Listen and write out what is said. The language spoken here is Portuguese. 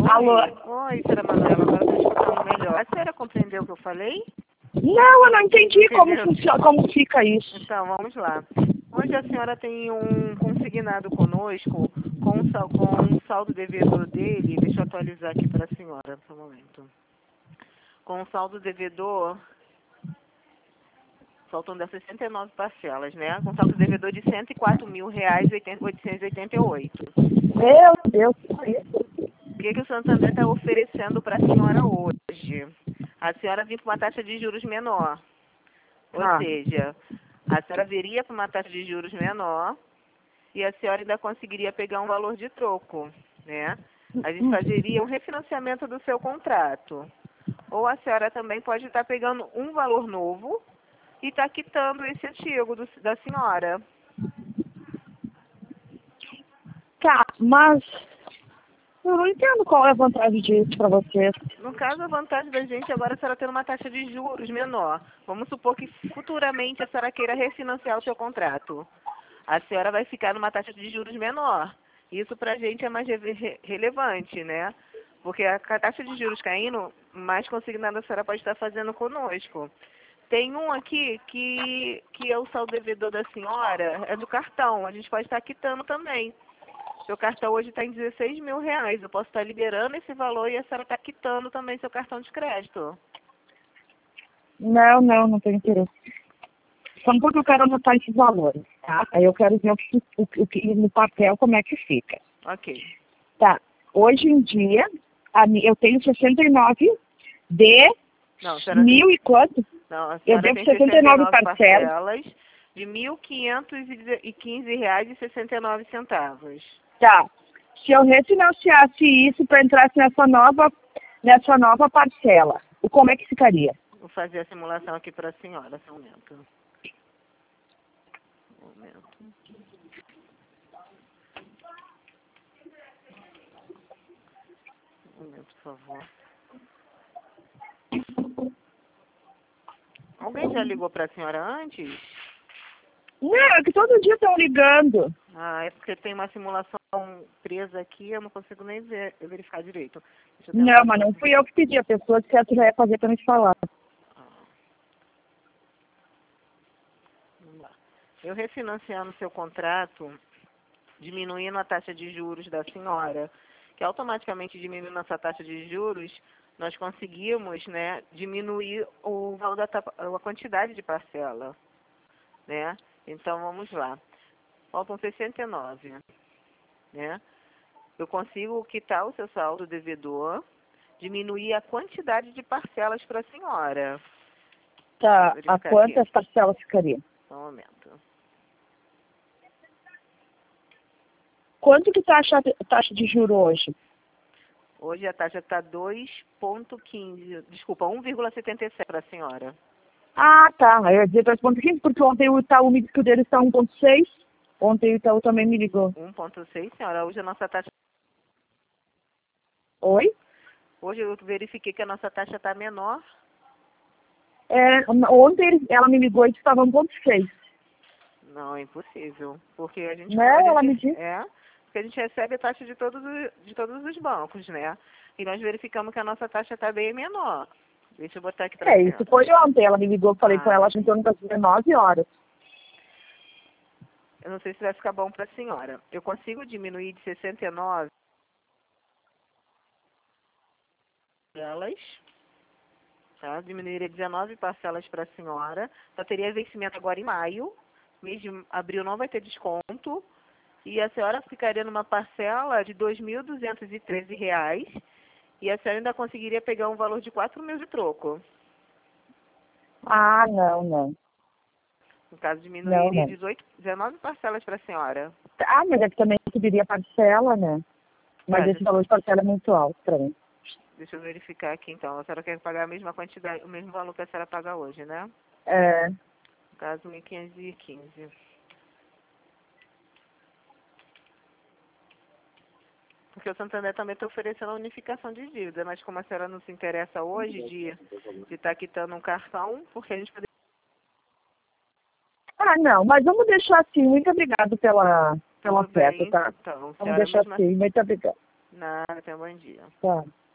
Alô? Oi, senhora Manuela, agora estou escutando melhor. A senhora compreendeu o que eu falei? Não, eu não entendi como Entendeu? funciona, como fica isso. Então, vamos lá. Hoje a senhora tem um consignado conosco com um saldo devedor dele. Deixa eu atualizar aqui para a senhora, por um momento. Com um saldo devedor, faltando das 69 parcelas, né? Com saldo devedor de R$ 104.888. Meu Deus, que é isso? O que o Santander está oferecendo para a senhora hoje? A senhora vinha para uma taxa de juros menor. Ou Ah, seja, a senhora viria para uma taxa de juros menor e a senhora ainda conseguiria pegar um valor de troco, né? A gente fazeria um refinanciamento do seu contrato. Ou a senhora também pode estar pegando um valor novo e estar quitando esse antigo da senhora. tá, mas eu não entendo qual é a vantagem disso pra vocês. No caso, a vantagem da gente agora é a senhora ter uma taxa de juros menor. Vamos supor que futuramente a senhora queira refinanciar o seu contrato. A senhora vai ficar numa taxa de juros menor. Isso para a gente é mais relevante, né? Porque a taxa de juros caindo, mais consignado a senhora pode estar fazendo conosco. Tem um aqui que é o saldo devedor da senhora, é do cartão. A gente pode estar quitando também. Seu cartão hoje está em R$ 16.000. Eu posso estar liberando esse valor e a senhora está quitando também seu cartão de crédito. Não tenho interesse. Só porque eu quero anotar esses valores, tá? Aí eu quero ver o que no papel como é que fica. Ok. Tá, hoje em dia, eu tenho 69 de Não, a senhora mil e quanto? Não, a Eu senhora devo tem 69 69 parcelas. parcelas de R$ 1.515,69. Tá. Se eu refinanciasse isso para entrar nessa nova parcela, como é que ficaria? Vou fazer a simulação aqui para a senhora, só um momento. Um momento. Um momento, por favor. Alguém já ligou para a senhora antes? Não, é que todo dia estão ligando. Ah, é porque tem uma simulação presa aqui, eu não consigo nem verificar direito. Deixa eu Não, tentar mas não fui eu que pedi, a pessoa que já ia fazer para me falar. Vamos lá. Eu refinanciando seu contrato, diminuindo a taxa de juros da senhora, que automaticamente diminuindo essa taxa de juros, nós conseguimos, né, diminuir o valor a quantidade de parcela, né? Então vamos lá. Faltam 69, né? Eu consigo quitar o seu saldo devedor, diminuir a quantidade de parcelas para a senhora. Tá, Vou a verificar quantas aqui. parcelas ficaria? Só um momento. Quanto que tá a taxa de juro hoje? Hoje a taxa está 2,15, desculpa, 1,77 para a senhora. Ah, tá. Eu ia dizer 2,15, porque ontem o Itaú me disse que o dele está 1,6. Ontem o Itaú também me ligou. 1,6, senhora. Hoje a nossa taxa. Oi? Hoje eu verifiquei que a nossa taxa está menor. Ontem ela me ligou e disse que estava 1,6. Não, é impossível. Porque a gente, Não, ela me disse. porque a gente recebe a taxa de todos os bancos, né? E nós verificamos que a nossa taxa está bem menor. Deixa eu botar aqui para Isso foi ontem. Ela me ligou, falei com ela em torno das 19 horas. Eu não sei se vai ficar bom para a senhora. Eu consigo diminuir de 69 parcelas, tá? Diminuiria 19 parcelas para a senhora. Só teria vencimento agora em maio. Mês de abril não vai ter desconto. E a senhora ficaria numa parcela de R$ 2.213. E a senhora ainda conseguiria pegar um valor de 4.000 de troco. Ah, não. No caso, diminuiria Não. 19 parcelas para a senhora. Ah, mas é que também subiria a parcela, né? Mas esse valor de parcela é muito alto para mim. Deixa eu verificar aqui, então. A senhora quer pagar a mesma quantidade, o mesmo valor que a senhora paga hoje, né? É. No caso, 1.515. Porque o Santander também está oferecendo a unificação de dívida, mas como a senhora não se interessa hoje de estar quitando um cartão, porque a gente poderia... Ah, não, mas vamos deixar assim. Muito obrigado pela Tudo oferta, bem, tá? então, Vamos senhora, deixar assim. Muito obrigado. Nada, tenha um bom dia. Tá.